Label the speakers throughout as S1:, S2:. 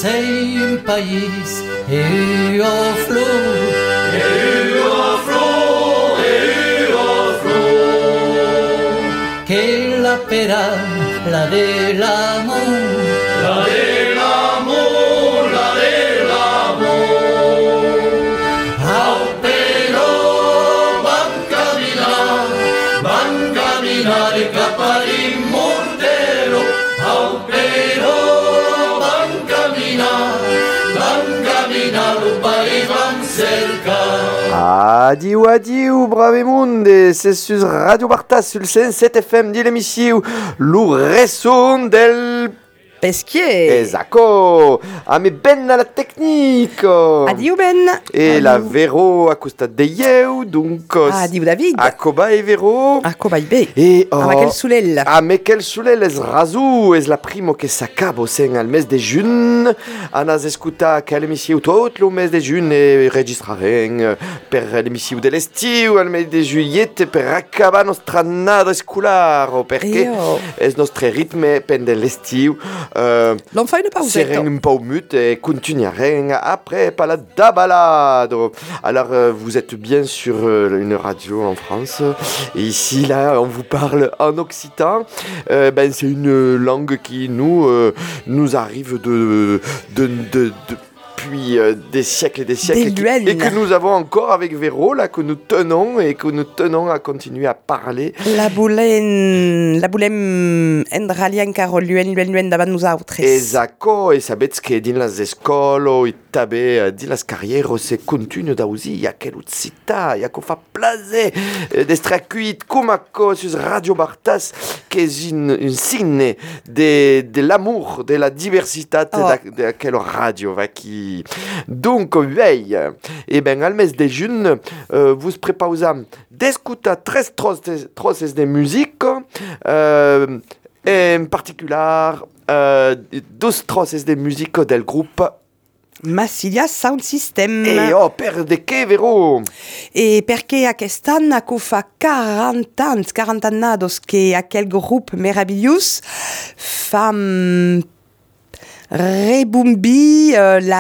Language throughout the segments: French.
S1: sei un país e o flor, che la pera, la dell'amor, la dell'amor, la dell'amor. Au però van camminare cap all'immortelo, au però van camminare, un país van cercar.
S2: Adieu, brave monde, c'est sur Radio Bartas, sur le 107 FM di l'émission, lo reson del
S3: Peschier.
S2: Esatto, a me ben alla tecnique.
S3: Adieu Ben.
S2: E la Vero a costa de eu, donc
S3: Adieu David.
S2: a coba e Vero.
S3: A cobai be.
S2: E
S3: A Michael Soulel.
S2: A Michael Soulel es razu, es la primo che s'acabo sen al mes de jun. Anas escuta che l'emissiu tot lo mes de jun e registraren per l'emissiu de l'estiu al mes de juillet per acabar nostra annada scolaro, perché es nostre ritme pen de l'estiu.
S3: L'on fa une pause.
S2: Serem un peu mute et continuerem après par la balado. Alors vous êtes bien sur une radio en France et ici là on vous parle en occitan. C'est une langue qui nous arrive depuis des siècles et des siècles et que nous avons encore avec Véro là, que nous tenons à continuer à parler.
S3: La boulem endralian caro luen davant nous autres.
S2: Esatto, e sabets que din las escolo e també din las carrieres se continue d'ausi i aquel utzita, i aquo fa plaze d'estracuit com aquo sus Radio Bartas, que és un signe de l'amour, de la diversitat d'aquel radio qui. Donc, veille, et ben al mes de jun, vous prepausam d'escutar tres trosses de musique, en particular dos trosses de musique del groupe
S3: Massilia Sound System.
S2: E per de che, Vero?
S3: E perché aquest an aco fa 40 annados que aquel groupe meravigliós fa rebumbi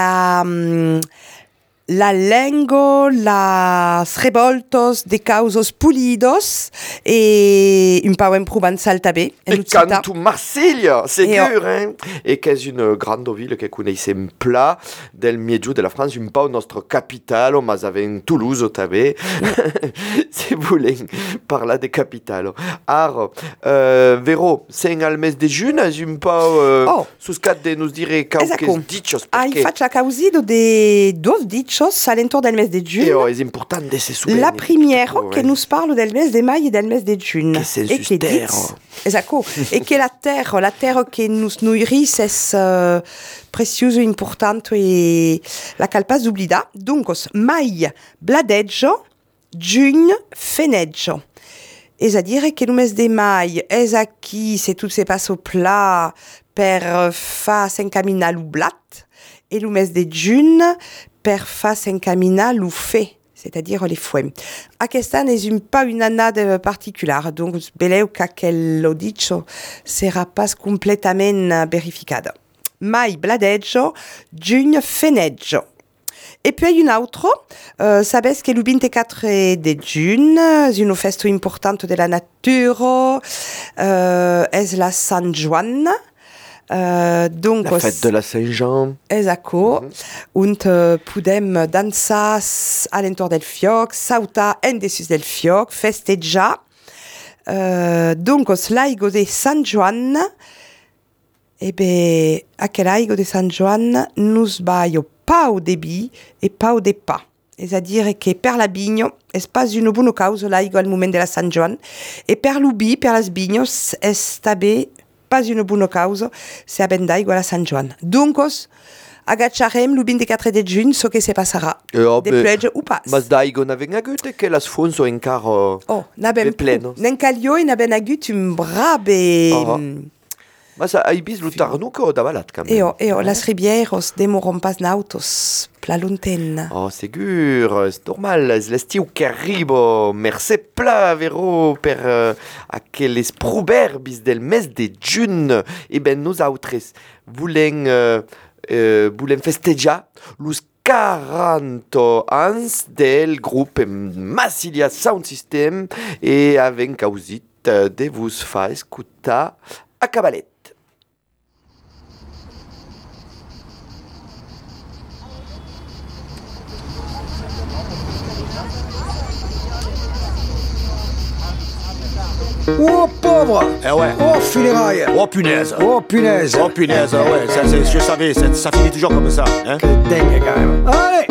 S3: la lengo, las revoltos de causos pulidos e un peu en Provençal també.
S2: E canto Marsiglia, segur, hein? E che è une grande ville che coneissem pla del miegiu de la France, un peu nostre capitale, mas avem Toulouse també, se volem parlar de capitale. Ar, Vero, sen al mes de jun, és un peu suscat de nos dire qualques dichos.
S3: Ai faig la causido de dos dichos all'intorno del mes de giugno.
S2: È importante de se souvenir.
S3: La primiera che nos parla del mes de maio e del mes de giugno.
S2: Che sensus terra.
S3: Esatto. E che la terra che nos noiris es precioso, importante e la calpas d'oblida. Duncos, mai bladeggio, giugno feneggio. És a dire que no mes de mai és aquí, se tot se passa au pla per fa s'encaminar lo blat, e lo mes de juny per fa s'encaminar lo fe, c'est-à-dire les fouets. Aquest an és pas une annada particular, donc beleu qu'aquel lo dicho sera pas completament verificada. Mai bladeggio, giugno feneggio. E poi un altro, sabes che il 24 de giugno è una festa importante della natura, è la San Juan. Donc,
S2: la fête de la Saint-Jean.
S3: Esatto, und podem dansar all'intorno del fioc, sautar en dessus del fioc, festeggiar. Donc, l'aigo de San Juan, aquel aigo de San Juan nous baio pau de bi e pau de pa. C'est-à-dire que per la bigno es pas une bonne cause l'aigo al moment de la San Juan, e per l'ubi, per las bignos, es tabe pas une bonne cause se aben d'aigo a la San Juan. Duncos, agacharem l'24 de 4 de juny so que se passarà. De plege ou pas.
S2: Mas d'aigo n'aven agut que las fonts so encara plenos.
S3: N'en calio e n'aven agut un brabe...
S2: Mas hai bis lo tarnuco davalat, quand même.
S3: Las ribieros demoron pas nautos, pla lunten.
S2: Segur, c'est normal, l'estiu que arribo, mercè pla, Vero, per aqueles proverbis del mes de juny. E ben, nosaltres volem volem festejar los 40 anys del grup Massilia Sound System e avem causit de vos fa escutar a cabalet.
S4: Oh pauvre!
S5: Eh ouais.
S4: Oh funérailles!
S5: Oh punaise!
S4: Oh punaise!
S5: Oh punaise, ouais, je savais, ça finit toujours comme ça. Hein?
S4: Que dingue quand même! Allez!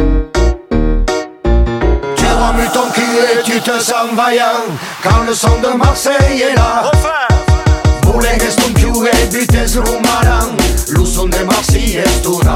S6: Tu remues ton cul et tu te sens vaillant quand le son de Marseille est là. Bulegues ton cul et butes rumaran, lo son de Marseille est una.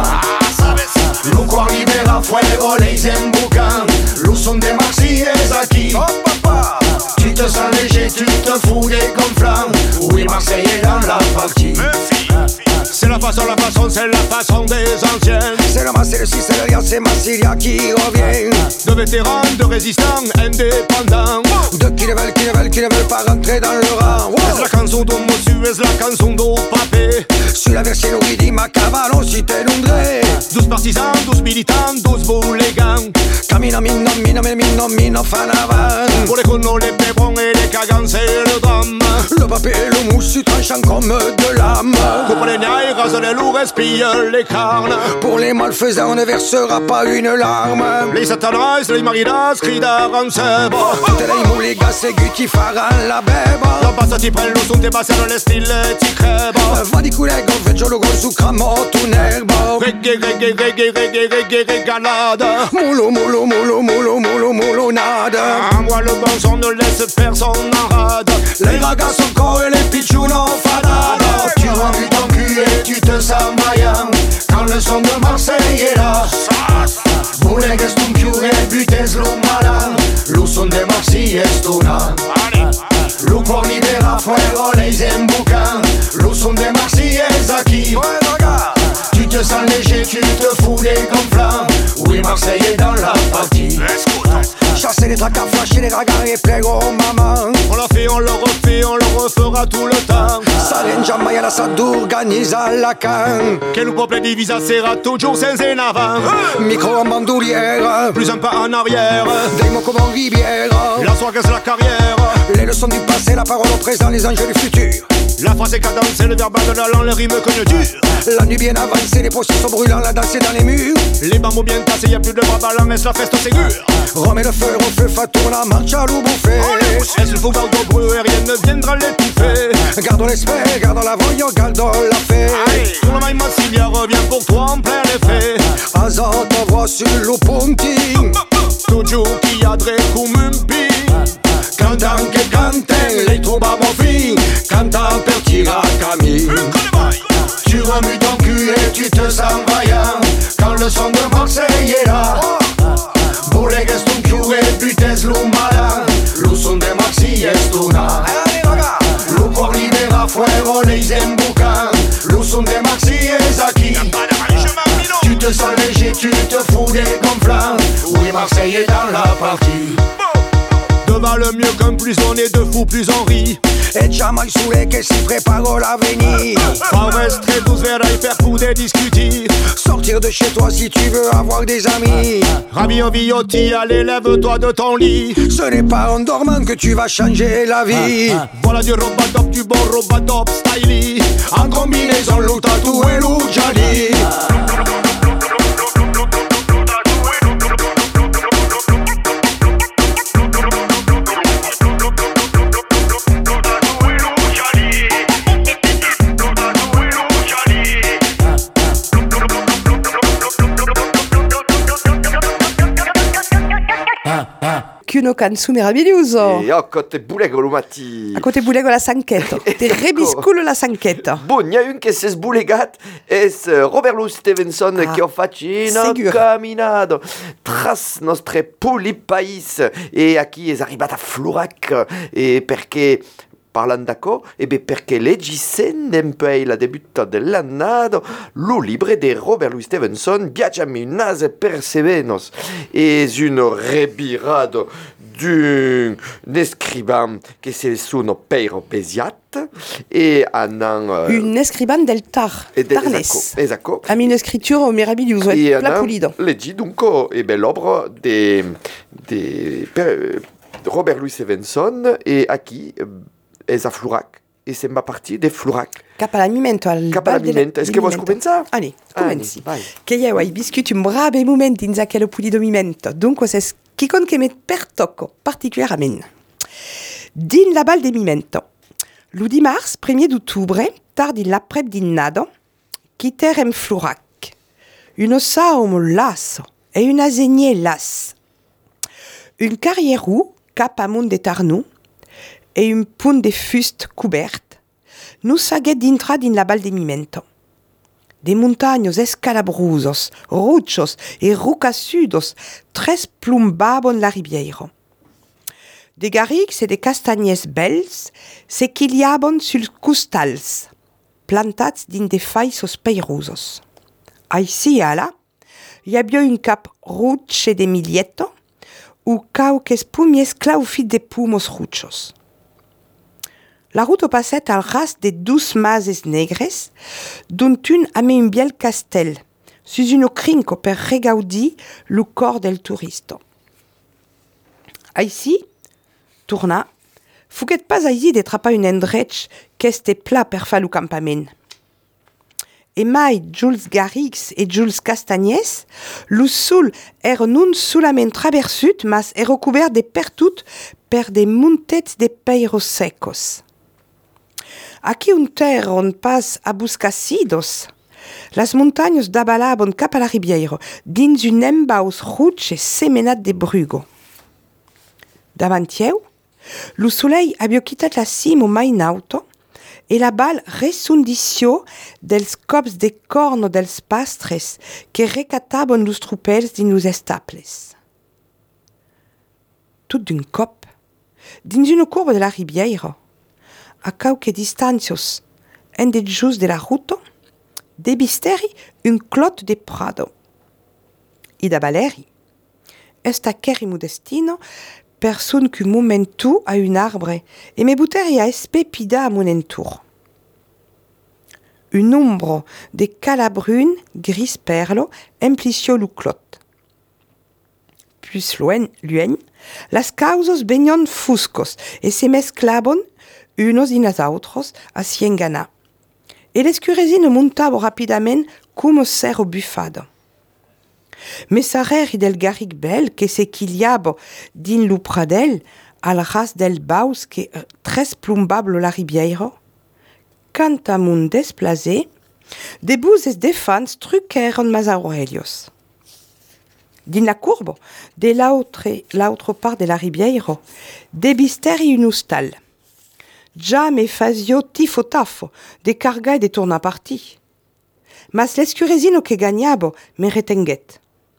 S6: Lo cual libera fuego, les embucan, lo son de Marseille est aquí. Tu te sens léger, tu te fous des gonflants. Oui, Marseille est dans la partie.
S5: C'est la façon des anciens.
S4: C'est le Marseille, le 6, c'est le Lyon, c'est Massilia qui revient.
S5: De vétérans, de résistants, indépendants.
S4: De qui ne veulent pas rentrer dans le rang.
S5: Es la canzone d'un monsieur, es la canzone d'un papé.
S4: Sur la versione ridima cavallo si te inondré.
S5: 12 partisans, 12 militants, 12 boulégans.
S4: Camino, mino, fan avant.
S5: Pour les connos, les pébrons et les cagans, c'est le drame.
S4: Le papier et le mousse tranchant comme de l'âme.
S5: Coupe les nailles, rase les loups, respire les carnes.
S4: Pour les malfaisants, on ne versera pas une larme.
S5: Les satanas, les marinas, crient d'arancebo.
S4: Tutte le mouligas seguiti faranno la beba.
S5: La bassa ti prende, lo son te bassano le stille ti creba.
S4: Va di culego, veggio lo con su cramo tu nervo.
S5: Reggae, regalada.
S4: Mulo, nada.
S5: Moi le bon son ne laisse personne en rade.
S4: Les ragas sont corps et les pichounos fadada.
S6: Tu remues ton cul et tu te sens vaillant quand le son de Marseille est là. Bulegues ton cul et butes rumaran, lo son de Marseille est una. Lo cual libera fuego, les embucan, lo son de Marseille est aquí. Tu te sens léger, tu te fous des gonflants. Oui, Marseille est dans la partie.
S4: Chasser les tracas, flasher les ragas et prego maman.
S5: On l'a fait, on le refait, on le refera tout le temps.
S4: Salengia Maiala s'organisa la can.
S5: Che nous peuple divisa sera toujours sans en avant.
S4: Micro en bandoulière,
S5: Plus un pas en arrière.
S4: des mots comme en rivière.
S5: La soirée c'est la carrière.
S4: Les leçons du passé, la parole au présent, les enjeux du futur.
S5: La phrase est cadencée, le verbal de la langue, le rime conjoncture.
S4: La nuit bien avancée, les procès sont brûlants, la danse est dans les murs.
S5: Les bambous bien tassés, y'a plus de bras ballants, mais la feste sécure.
S4: Remets le feu au feu, Fatouna, marche à l'eau bouffée.
S5: Est-ce le fouvoir de brûler, rien ne viendra l'étouffer.
S4: Gardons l'esprit, gardons la voyant, gardons la fée.
S5: Pour le maille Massilia revient pour toi en plein effet.
S4: Azot voix sur le ponting.
S5: Toujours qui a dré comme un pi.
S4: Cantant que canten, les troupes à mon fin. Cantant per tira Camille.
S6: Tu remues ton cul et tu te sens vaillant quand le son de Marseille est là. Bulegues ton cul et butes rumaran, lo son de Marseille est una. Lo cual libera fuego, les embucan, lo son de Marseille est aquí. Tu te sens léger, tu te fous des gonflants. Oui, Marseille est dans la partie.
S5: Devant le mieux qu'un plus on est de fous plus on rit.
S4: Et jamais saoulé que si prépare l'avenir.
S5: Pas rester 12 verres à y faire pour des discuter.
S4: Sortir de chez toi si tu veux avoir des amis.
S5: Ravi en viotti, allez lève-toi de ton lit.
S4: Ce n'est pas en dormant que tu vas changer la vie.
S5: Voilà du robadop, du bon robadop styly.
S4: En combinaison, loup tatoué, loup jali.
S3: Una canzone meravigliosa.
S2: E a côté Bulego lo matti.
S3: A côté Bulego la sanchetta. Te rebisculo la sanchetta.
S2: Bon, il y a un qui s'est sboulegat, es Robert Louis Stevenson qui a facina
S3: Sigur.
S2: caminado tras nostre polipais e a chi es arribat a Florac e perché parlant d'acò, perché leggisen d'empei la debutta dell'annado lo libre de Robert Louis Stevenson viaggiami un nase persevenos es un rebirado d'un escriban che se sono Peiro Besiat e anan...
S3: Un escriban del Tar, Tarnes.
S2: Esatto.
S3: A une écriture meravigliosa,
S2: e
S3: pla
S2: anan
S3: pulido.
S2: leggi dunque l'opera di Robert Louis Stevenson e a chi es a Florac e sembra partir de Florac.
S3: Cap a l'amimento, al
S2: Cap a
S3: bal de
S2: l'amimento. Est-ce que vols començar?
S3: Allez, comenci.
S2: Vai.
S3: Che io hai viscut un brave moment dins aquel pulido mimento. Dunque, c'est qui con che met per tocco particularment. Din la bal de mimento. L'udi mars, 1er d'octubre, tard in l'après dinado, quitterem Florac. Une saum lasso e una zegné las. Un carrierou cap amunt de Tarnou e un punt de fust couvert, nous saguet dintra din la bal de mimento. Des montagnos escalabrosos, ruchos e rucasudos, tres plumbabon la ribiera. De garrix e de castagnes bels s'equiliabon sul costals, plantats din de faissos peirosos. Aici et là, hi havia un cap ruch e de milieto, ou cauques pumies claufit de pumos ruchos. La route passait al ras de 12 mases negres, dont une ame un biel castel, sus uno crinco per regaudi lo cor del turisto. Aici, tourna, fuguet pas aici de trapar un endrech qu'este pla per fa lo campament. E mai Jules Garrix e Jules Castagnes, lo sul non solament traversut, mas recobert de pertut per de muntets de peiros secos. Aquí un terre on pas a buscacidos. Las montagnes d'abalabon cap a la ribiera, dins un embaus rouge semenat de brugo. Davantieu, lo soleil havia quittat la cima mai nauto, e la bal ressundició dels cops de corno dels pastres que recatabon los tropels dins los estaples. Tout d'un cop, dins una courbe de la ribiera, a quauques distancios en de just de la ruta, debisteri un clot de prado. I da baleri, estaqueri modestino person qu'un momentu a un arbre e me buteri a espepida a mon entour. Un ombro de calabrune gris perlo implicio lo clot. Plus luen, las causos venion fuscos e se mesclabon unos inas autros a siengana. E l'escuresino montavo rapidament como cerro bufado. Messareri del garric bel que s'equiliabo din lo pradel al ras del baus que tres plumbablo la ribiera, quand a mon desplacé, de bouses de fans truqueron mas aurelios. Din la courbe, de l'autre part de la ribiera, debisteri un ustal. Ja me fazio tifo-tafo, de carga e de tornaparti. Mas l'escuresino que gagnabo me retenguet.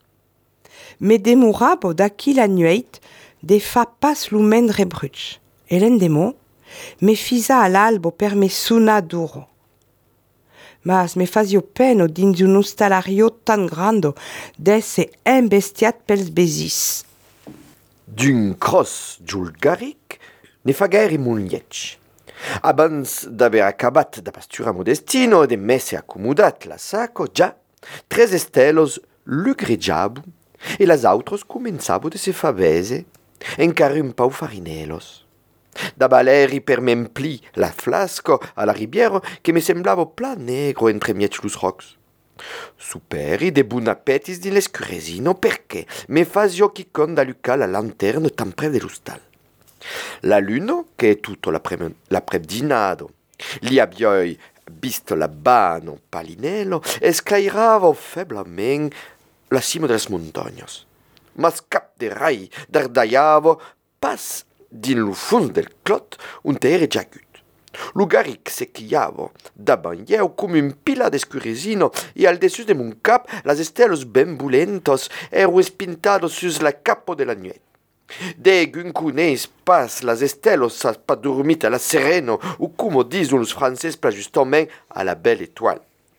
S3: Me demurabo d'aquí la nueit de fa pas lumen rebruch. E l'endemo, me fisa a l'albo per me suna duro. Mas me fazio peno dins un ustalario tan grando d'esse embestiat pels besis.
S2: D'un cross Jules Garric ne fa guère mon lietch. Abans d'aver acabat da pastura Modestino e de messe accomodat la saco, già, tres estelos lucregiabu e las autros començavo de se favese, encara un pau farinelos. Da baleri per m'empli la flasco a la ribiera che me semblavo pla negro entre miech los rocs. Superi de bun appetis din l'escuresino perché me fazio chicon da luca la lanterne tan prev de l'ustal. La luno, che è tutto l'après-dinado, li abioi visto la bano palinello, esclairava feblament la cima de las montagnas. Mas cap de rai dardaiavo pas din lo fons del clot un terre giagut. Lo garric s'equiavo daban ieu come un pila d'escuresino e al dessus de mon cap las estelos ben bulentos ero espintados sus la capo de la nuet. Deg un cuneis pas las estelos sa pas dormit a la sereno ou como disun los frances pla justament a la belle étoile.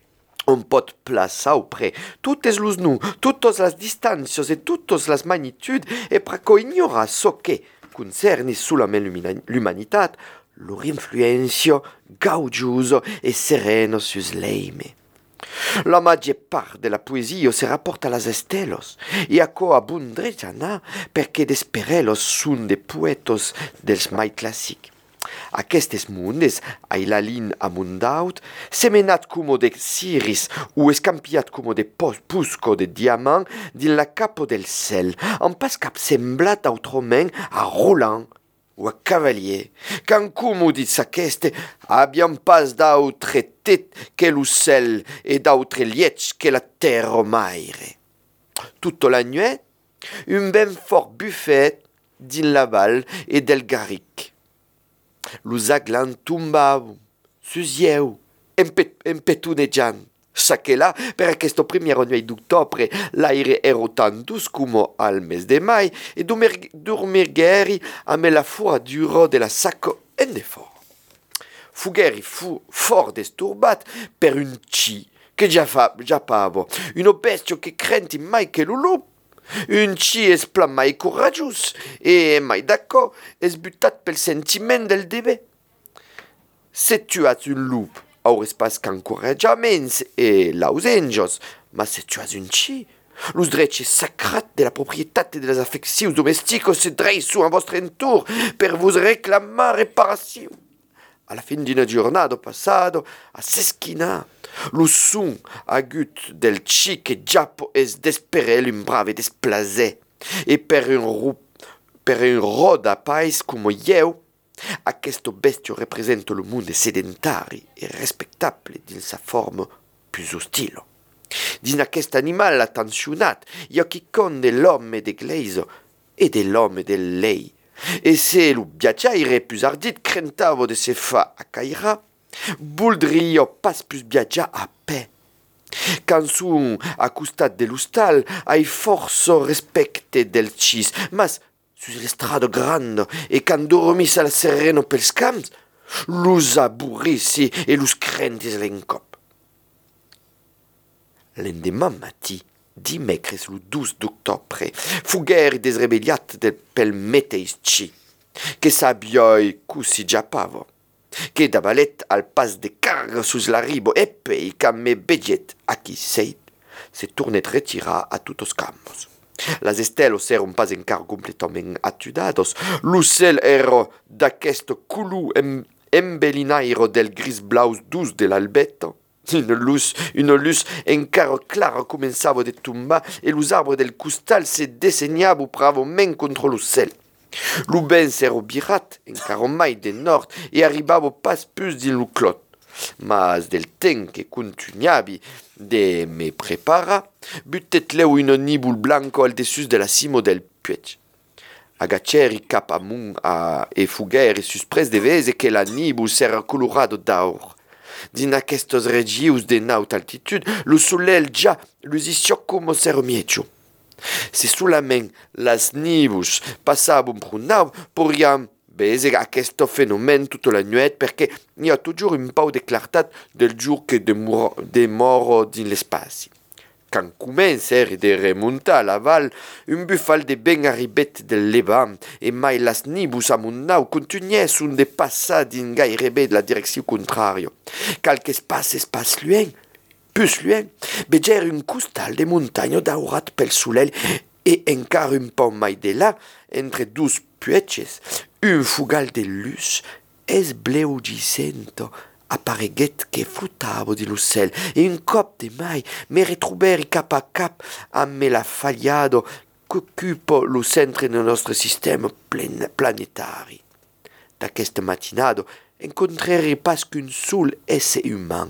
S2: On pot plaçar auprès toutes les nus, toutes les distances et toutes les magnitudes et praco ignora ce que concerni solament l'humanitat, leur influencio gaudioso e sereno sus l'eime. La maggior part de la poesia se rapporta a las estelos, e a co abundrejana perché desperelos sun de poetos dels mai classic. Aquestes mundes, ai la lin amundaut, semenat como de ciris ou escampiat como de pusco de diamant din la capo del cel, en pas cap semblat autrament a Roland ou a Cavalier, qu'en como dits aqueste, abiam pas d'autre tet que l'ucel et d'autre lietz que la terre maire. Toute la nuit, un ben fort buffet din la val et del garric. Los aglan tumbau, sus ieu, empetunejant. Sa che là, per questo primo nuit d'octobre, l'aire ero tan dus como al mes de mai, e dormirgheri ame la froidura de la sacco en de fort. Fugheri fu fort disturbat per un ci che già pavo, uno bestio che crenti mai che lulup. Un ci es plan mai coragius e mai d'accordo es butat pel sentiment del debe. Se tu as un lup, aures pas qu'encoragiaments e lausengios, ma se tu as un ci, los drets sacrat de la proprietat de les affectius domesticos se dreisu a vostre entour per vos reclamar reparació. A la fin d'una giornada passado, a s'esquinar, lo son agut del ci che giappo es desperel un brave desplazé, e per un roda pais como ieu, aquesto bestio representa lo monde sedentari e respectable din sa forma plus ostilo. Din aquest animal attencionat, io chi conde l'homme de gleiso e de l'homme del lei. E se lo viaggiaire plus ardit crentavo de se fa a caira, voldrio pas plus viaggiar a pe. Quand sun a costat de l'hostal, ai forso respecte del cis, mas sus l'estrada grande e quand dormis al sereno pels camps, los aburrissi e los crentis l'encop. L'endemà matí, dimecres lo 12 d'octobre, fugheri desrebelliat pel meteis ci, che s'abbioi così giappavo, che davalet al pas de carga sus la ribo e pei camme beget a chi seit, se tornet retira a tutos campos. Las estelos eron pas encar completament atudados, l'ucel ero d'aquesto culu embellinairo del gris blaus dus de l'albeto. Une luz encara clara començava de tombar e los arbres del costal se desenhava bravament contra lo cel. Lo vent s'era birat encara mai de nord e arribava pas plus din lo clot. Mas del temps que continuavi de me prepara, butet leu un nibul blanco al dessus de la cimo del puig. Agaceri cap amunt e fugheri sus pres de vese que la nibul s'era colorado d'aur. Din aquestos regius de naut altitud, lo solel già lusiscio como ser miecio. Se solament las nibus passavon prunau, podríem vese questo fenomen tota la nuit perché hi ha toujours un pau de clartat del jour que demoro din l'espaci. Quand comencer de remuntar la val, un bufal de ben arribet del levant e mai las nibus amunnau continuessun de passar din gairebé de la direcció contrario. Calque espace luen, plus luen, veger un costal de muntanya daurat pel solel e encara un pau mai de là, entre dus pueches, un fugal de luz es bleugicento appareguet que flotava di l'ucel e un cop de mai me retroberi cap a cap amb me la faliado qu'occupa lo centre del nostre sistema planetari. D'aquesta matinado encontreri pas qu'un sol esse human,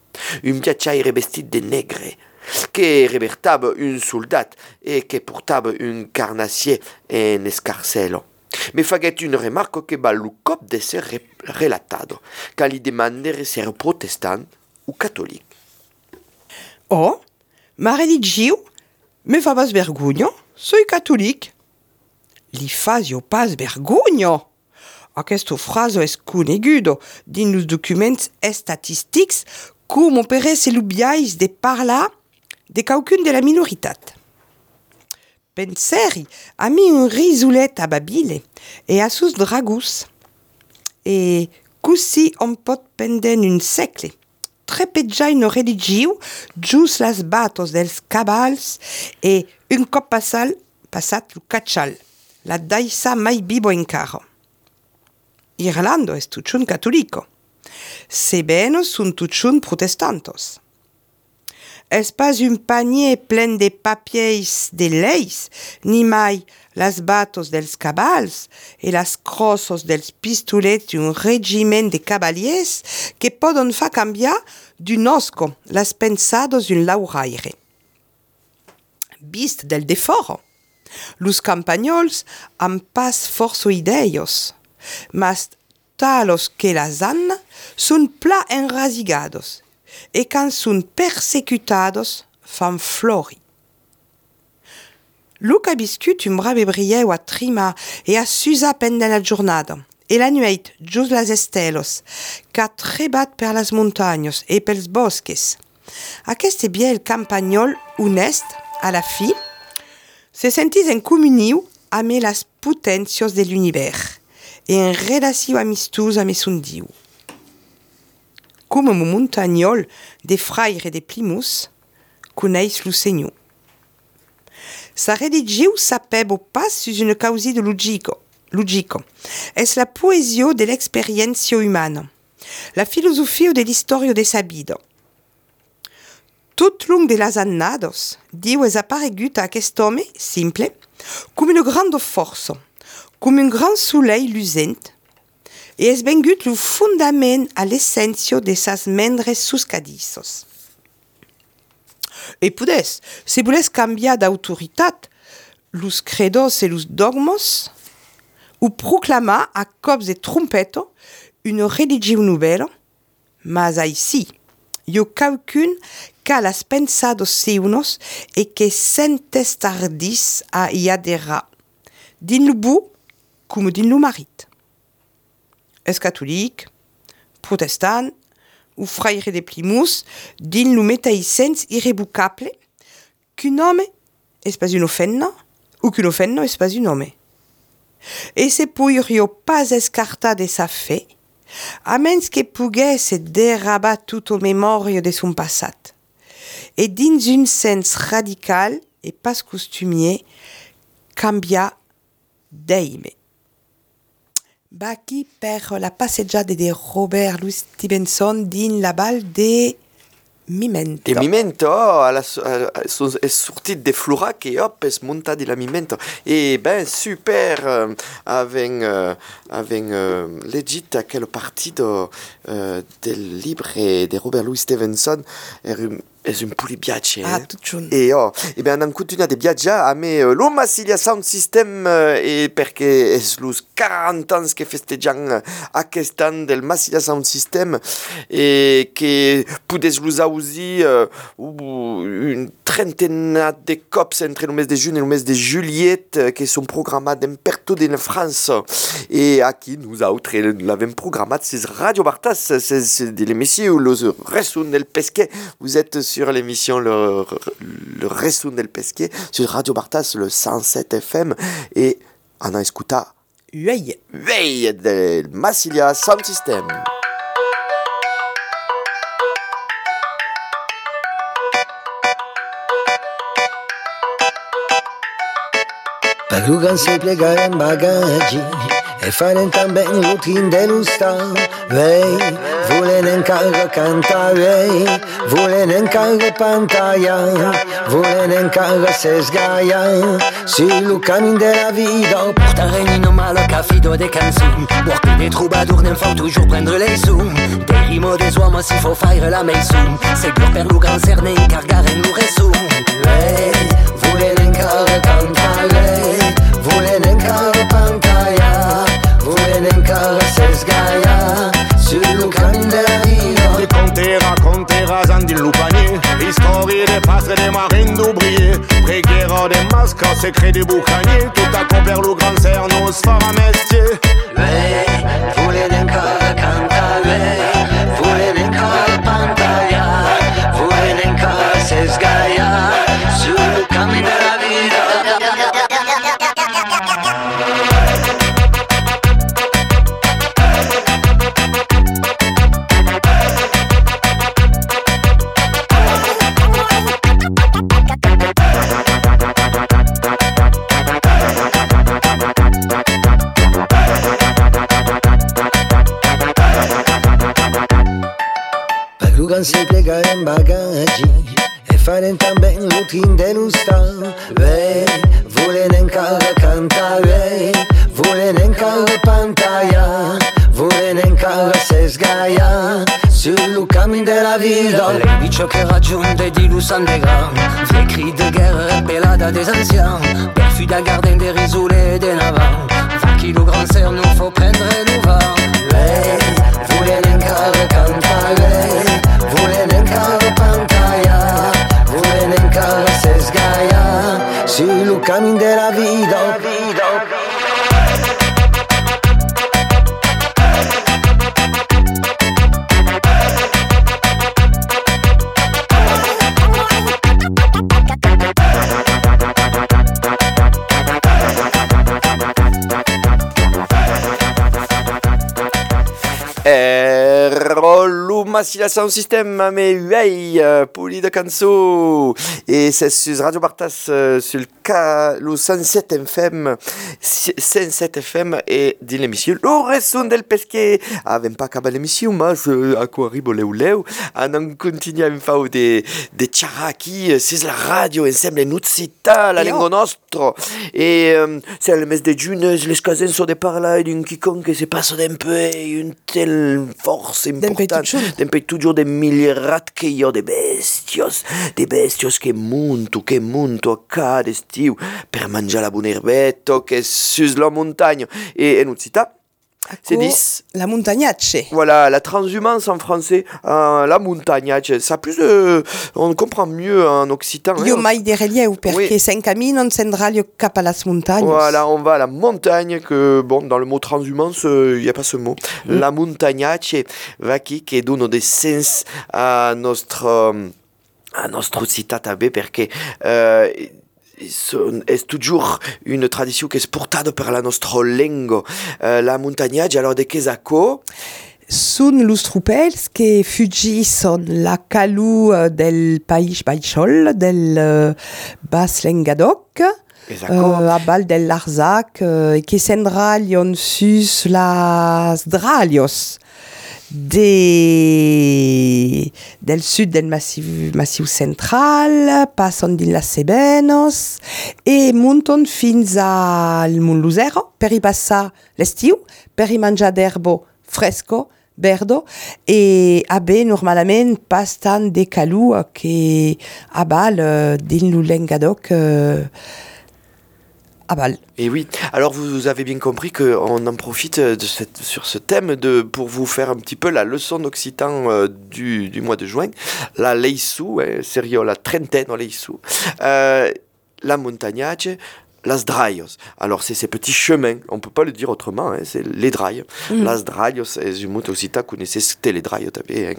S2: un viatjaire vestit de negre, que rebertava un soldat e que portava un carnassier en escarcelo. Me faguet une remarque que val lo cop de ser relatado, cal li demandere ser protestant ou catholic.
S3: Oh, ma religiu me fa pas vergogna, soi catholic. Li fazio pas vergogna. Aquesta frase es coneguda din los documents estatistics cum operes elubiais de parla de qualcun de la minoritat. Penseri a mis un risolet a Babile e a sus dragus. E così on pot pendent un segle. Trepeggiai no religiu, gius las batos dels cabals e un cop passat lo caccial. La daisa mai bibo encara. Irlando est tuciun catolico. Sebeno sunt tuciun protestantos. Es pas un panier plen de papiers de leis, ni mai las batos dels cabals e las crossos dels pistolets d'un regiment de cavaliers que podon fa cambiar d'un osco las pensados d'un lauraire. Vist del deforo, los campagnols am pas forso ideios, mas talos que las anna sun pla enrasigados e can sun persecutados fan flori. Luca biscut un brave brieu a trima e a susa pendent la giornada, e la nueit gius las estelos, qu'a trebat per las montagnos e pels bosques. Aquest biel campagnol honest, a la fi, se sentis en comuniu ame las potencios de l'univers e en relaciu amistosa ame sun diu. Cum un montagnol de fraire de Plymouth, coneis lo senyor. Sa religiu sapebo pas sus une causi de logico. Es la poesio de l'experiencio umana, la filosofio de l'istorio de sa vida. Tot long de las annados, diu es apparegut a aquest home simple, cum une grande força, cum un grand soleil lucent, e es vengut lo fundament a l'essencio de sas mendres suscadissos. E pudes, se voles cambiar d'autoritat, los credos e los dogmos, ou proclamar a cops de trompeto une religiu nouvelle, mas aici, yo qualcun qu'a las pensados seunos e que s'entestardis a y adera, din lo bu cum din lo marit. Es catholique, protestant, ou fraire de Plymouth, din lo metaïsens irrevocable, qu'un homme es pas une ofenna, ou qu'une ofenna es pas un homme. E se puirio pas escartar de sa fe, a mens que poguesse derabar tout o memoria de son passat. E dins un sens radical e pas costumier, canviar d'eime. Baqui per la passeggiata de Robert Louis Stevenson din la Val de Mimento.
S2: De Mimento, è sortit de Florac e hop, es monta de la Mimento. E ben, super, aven legit aquel partido del libre de Robert Louis Stevenson, es un puli piace.
S3: Ah, tutto.
S2: E ben, han continuat de viatjar a me lo Massilia Sound System perché es los 40 ans que festejan aquest an del Massilia Sound System e que pudes los ausi une trentaine de cops entre le mes de juin et le mes de juillet que sont programmats en partout en France. Et aquí nous autres l'avons programmat c'est Radio Bartas, c'est de l'émission Le Resum del Pesquet. Vous êtes sur l'émission le Resum del Pesquet sur Radio Bartas, le 107 FM et on a écouté
S3: Uei
S2: del Massilia Sound System.
S7: Per Lugan si piegare in bagaggi e fare també l'últim de l'hostal. Vei, volen encara cantar, vei, volen encara pantalla, volen encara s'esgaia sur le camí de la vida.
S8: Portaren une mal cafido de cançons, porter des troubadours n'en font toujours prendre les sous. Des rimes des hommes s'il faut faire la maison, c'est dur per Lugan cerner cargaren lo resum.
S7: Vei, volen encara cantar, vei, volen encara pantalla, volen encara s'esgaia sur le camí de la vida.
S5: Conteras andin lo panier, història de pastre de marin d'obrier, preguera de masca, secret de bucanier, tot acord per lo gran cert no es farà mestier.
S7: Vei, volen encara cantar, vei, volen encara pantalla, Palugan se plega in bagaggi e fare también l'utin dello sta. Vei, vuole nencare cantare, vuole nencare pantalla, vuole nencare se sgaia sul cammino della vita.
S8: Les bichos que raggiunte di Lusandega, vieux cris de guerre, pelada des anciens, perfus da garden des risoulets des navants. Vacchi lo grand ser, nous faut prendre le vent.
S7: Lei vuole nencare cantare, vuole nencare pantalla, vuole nencare se sgaia sul cammino della vita.
S2: Masila Sound System, mais veille, poli de canso. Et c'est sur Radio Bartas, sur le 107 FM, 107 FM, et dit l'émission, l'oreson del pesque. Avem pas qu'à l'émission, mas, à quoi arrive leu leu. On continue à faire des charaki, c'est la radio, ensemble, nous cita, la lingua nostra. Et c'est le mes de junes, les casins sont de par là, d'un quiconque se passe d'un peu, une telle force importante. Sempre toujours des milliards che io de bestios che monto a cada estiu per mangiare la buona erbetto che sus la montagna e non cita. C'est 10.
S3: La montagnacce.
S2: Voilà, la transhumance en français, la montagnacce, ça plus on comprend mieux en occitan.
S3: Io mai de relieu, perché se cammino on sendra cap à las montagnes.
S2: Voilà, on va à la montagne, que bon, dans le mot transhumance, il n'y a pas ce mot. La montagnacce, qui donne des sens à notre citate, perché è toujours une tradition che è portata per la nostra lingua. La montagnaggia, allora de che sacco?
S3: Sun los trupels che fuggisson la calù del País Baixol, del Bas Languedoc, a Val del Larzac, e che s'endraglion sus las dralios del sud del massiu central, passano di las Cebenos e monton fins al Mont Luzero per i passar l'estiu, per i mangiar d'erbo fresco, verdo, e normalment pas tant de calù che a Val din lo Languedoc à Bâle.
S2: Et oui, alors vous avez bien compris qu'on en profite sur ce thème pour vous faire un petit peu la leçon d'occitan du mois de juin. La Leissou, sérieux, la trentaine Leissou, la montagnacce, las draios. Alors c'est ces petits chemins, on peut pas le dire autrement, c'est les drailles. Las draios, et je monte aussi, connaissez les drailles,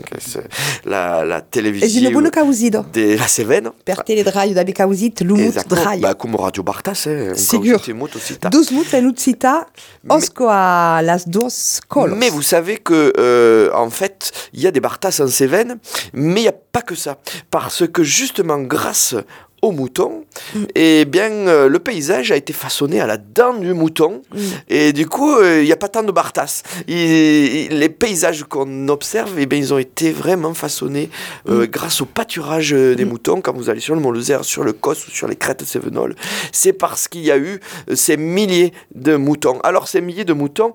S2: la télévision.
S3: Et je ne bonne causido.
S2: De la Cévennes.
S3: Per les drailles d'abe causit, l'umut draille.
S2: Bah comme Radio Bartas,
S3: Sigur. 12 mots, c'est l'utsita, osco à las dos colos.
S2: Mais vous savez que, en fait, il y a des Bartas en Cévennes, mais il n'y a pas que ça. Parce que justement, grâce au mouton, et bien le paysage a été façonné à la dent du mouton, et du coup il n'y a pas tant de Bartas. Les paysages qu'on observe, et bien ils ont été vraiment façonnés grâce au pâturage des moutons. Quand vous allez sur le Mont Luzère, sur le Cos ou sur les crêtes cévenoles, c'est parce qu'il y a eu ces milliers de moutons. Alors ces milliers de moutons,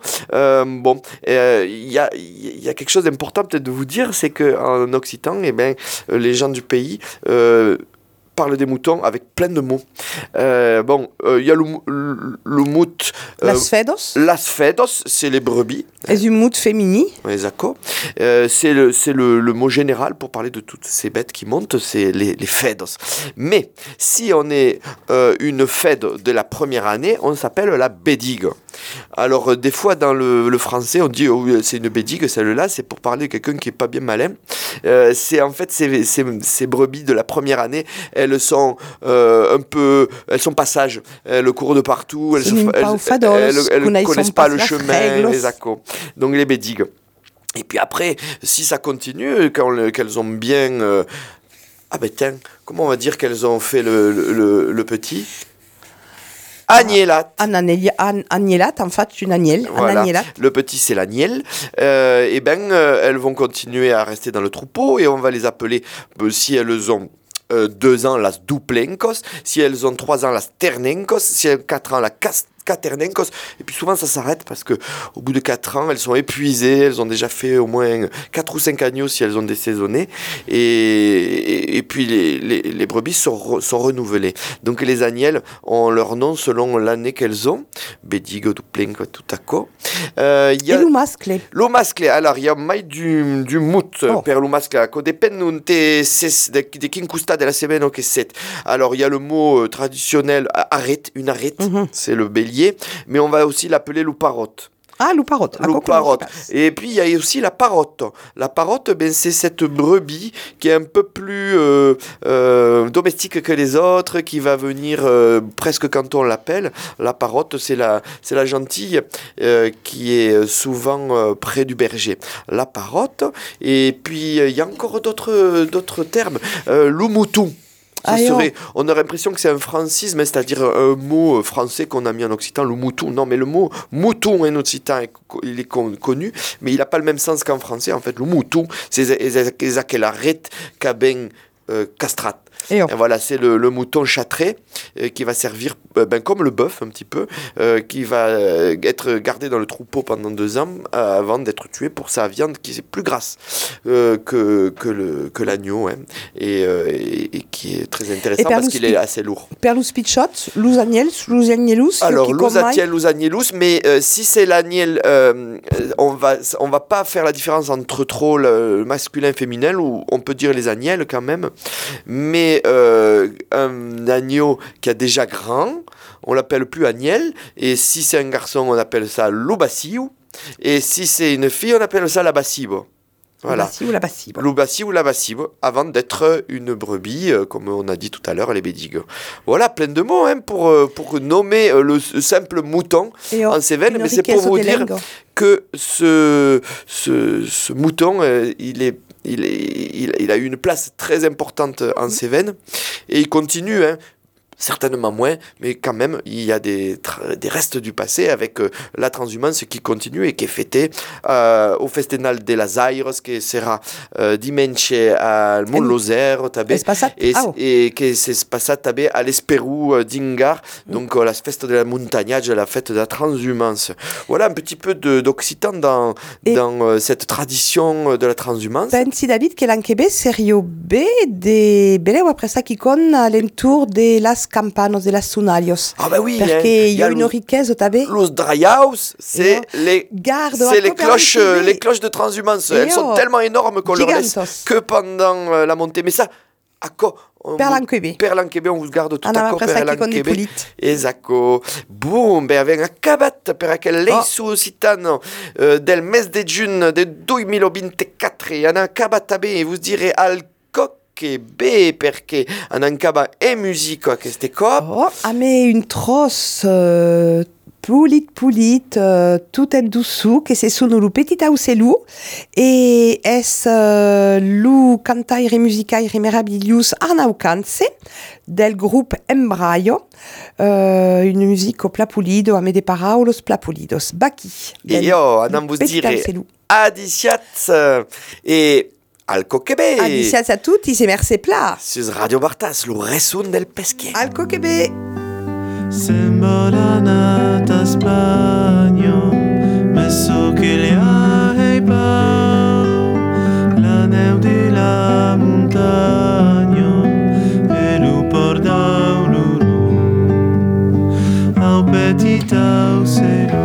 S2: il y a quelque chose d'important peut-être de vous dire, c'est qu'en occitan, et bien les gens du pays parle des moutons avec plein de mots. Il y a le mout...
S3: Las fedos.
S2: Las fedos, c'est les brebis.
S3: Et du mout féminin.
S2: Exactement. C'est le mot général pour parler de toutes ces bêtes qui montent, c'est les fedos. Mais si on est une fed de la première année, on s'appelle la bédigue. Alors des fois dans le français, on dit c'est une bédigue, celle-là, c'est pour parler de quelqu'un qui est pas bien malin. C'est en fait ces brebis de la première année, elles sont elles sont pas sages, elles courent de partout, elles ne connaissent pas le chemin, les accos. Donc les bédigues. Et puis après, si ça continue, qu'elles ont bien... comment on va dire qu'elles ont fait le petit? Agnelat.
S3: Agnelat, en fait, une agnelle.
S2: Voilà.
S3: Un
S2: Le petit, c'est l'agnelle. Elles vont continuer à rester dans le troupeau et on va les appeler, si elles ont 2 ans, las duplenkos. Si elles ont 3 ans, las ternenkos. Si elles ont 4 ans, la Caternenkos. Et puis souvent ça s'arrête parce que au bout de 4 ans elles sont épuisées, elles ont déjà fait au moins 4 ou 5 agneaux si elles ont désaisonné et puis les brebis sont renouvelées. Donc les agnelles ont leur nom selon l'année qu'elles ont. Bedigo, Duplenko, Tutako.
S3: Et le mascle.
S2: Le mascle, alors il y a mai du mout per le mascle. Dépend de quincusta de la semaine que c'est. Alors il y a le mot traditionnel arrête, une arrête, c'est le bélier. Mais on va aussi l'appeler louparotte.
S3: Ah, louparotte.
S2: Et puis il y a aussi la parotte. La parotte, c'est cette brebis qui est un peu plus domestique que les autres, qui va venir presque quand on l'appelle. La parotte, c'est la gentille qui est souvent près du berger. La parotte. Et puis il y a encore d'autres termes. L'oumoutou. On aurait l'impression que c'est un francisme, c'est-à-dire un mot français qu'on a mis en occitan, le mouton. Non, mais le mot mouton en occitan, il est connu, mais il n'a pas le même sens qu'en français. En fait, le mouton, c'est la rette caben castrat. Et voilà, c'est le mouton châtré qui va servir comme le bœuf un petit peu, qui va être gardé dans le troupeau pendant 2 ans avant d'être tué pour sa viande qui est plus grasse que l'agneau, hein, et qui est très intéressant parce qu'il est assez lourd.
S3: Perlus pichot, lus agnelus.
S2: Alors lus agnelus, mais si c'est l'agnel, on va pas faire la différence entre trop le masculin et féminin, ou on peut dire les agnelles quand même, mais un agneau qui a déjà grand, on l'appelle plus agnelle, et si c'est un garçon, on appelle ça l'ubassiou, et si c'est une fille, on appelle ça la bassibo. Voilà. L'ubassi ou la bassibo, avant d'être une brebis, comme on a dit tout à l'heure, les bédigues. Voilà, plein de mots pour nommer le simple mouton en Cévennes, mais c'est pour vous dire que ce mouton, il a eu une place très importante en Cévennes, et il continue, certainement moins, mais quand même, il y a des restes du passé avec la transhumance qui continue et qui est fêtée au Festival de las Aires, qui sera dimanche al Montlosero, et qui se passera à l'Esperou d'Ingar, donc la fête de la montagnage, la fête de la transhumance. Voilà un petit peu d'occitan dans cette tradition de la transhumance.
S3: Pensi David che l'anche serio B de beleu après ça qui con alentour de las campanos de las sunarios.
S2: Ah bah oui,
S3: perché il y a une riqueza tabé.
S2: Los draiaus, c'est les cloches de transhumance. Elles sont tellement énormes qu'on leur laisse que pendant la montée. Mais ça, à quoi?
S3: Per
S2: l'anchebe, on vous garde tout à coup per l'anchebe. Esatto. Boom, avec un cabat per quel lei suscitano del mes de giugno de 2024. Il y en a un cabat tabé et vous direz al B perché en ancaba e musica che ste cop.
S3: A me une trosse pulit tout en dessous che se sono lu petit auselu e es lu cantaire musicaire meraviglius arnaucanse del groupe Embraio, une musique au plapulido a me de paraulos plapulidos baki.
S2: E io anam vous dire adiciat e al coquebe.
S3: Adiciat a tutti, se merce pla.
S2: Sus Radio Bartas, lo resun del pesche.
S3: Al coquebe.
S9: Sembra la nata Spagna, messo che li hai pa, la neu de la montagna, e lo porta l'uru, au petit auselu,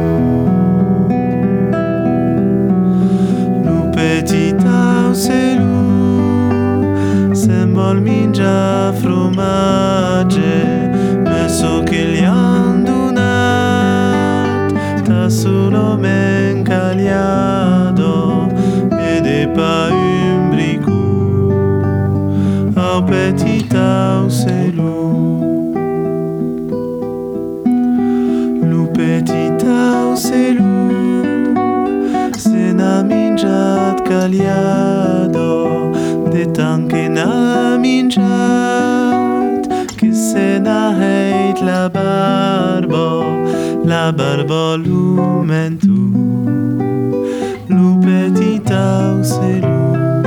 S9: lo petit auselu, sembra il mingia fromagge, messo che li han donat, t'ha solo mencaliado, ed è pas un bricou, au petit auselu. Lo petit auselu, se n'ha mingiat caliado, de tant che n'ha mingiat, che se n'ha heit la barba, la barba lumentu, lu petit house et lu.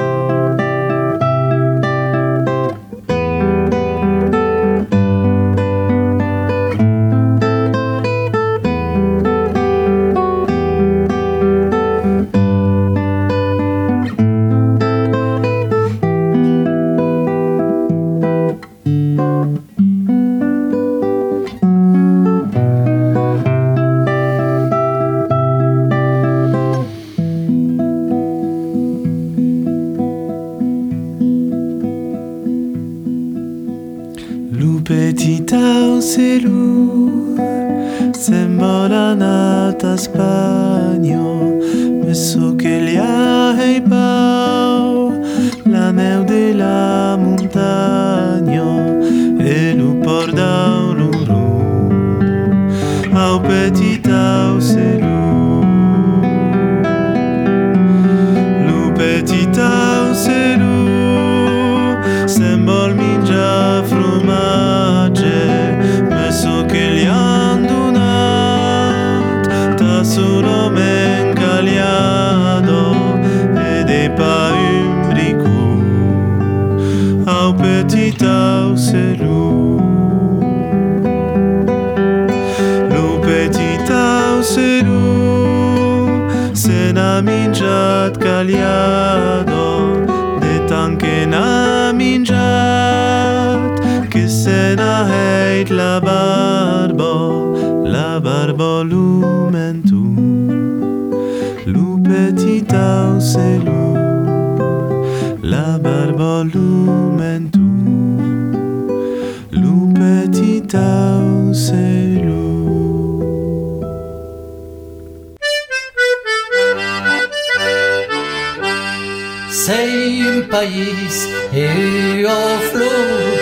S9: C'est lui, sembra nata a Spagna, ma so che gli hai pau la neu della montagna e lu porta l'uru au petit house c'est lui, lu petit house c'est lui, sembra mingia frumagge. So che gli han donat ta solo men cagliado e dei pa umbricu au petit house lu petit house lu se n'ha mingiat cagliado de tanche n'ha mingiat che se n'ha heit la barba lumentu, lu petit house et lu, la barba lumentu, lu petit house et lu.
S1: Sei un país et au flot,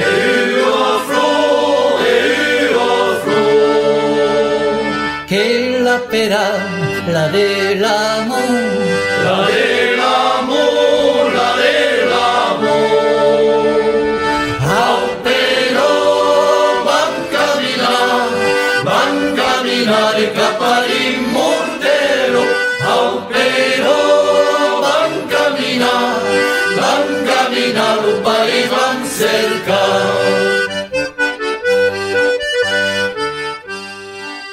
S1: que la pera, la de l'amor, la de l'amor, la de l'amor. Au però van caminar cap a l'immoral.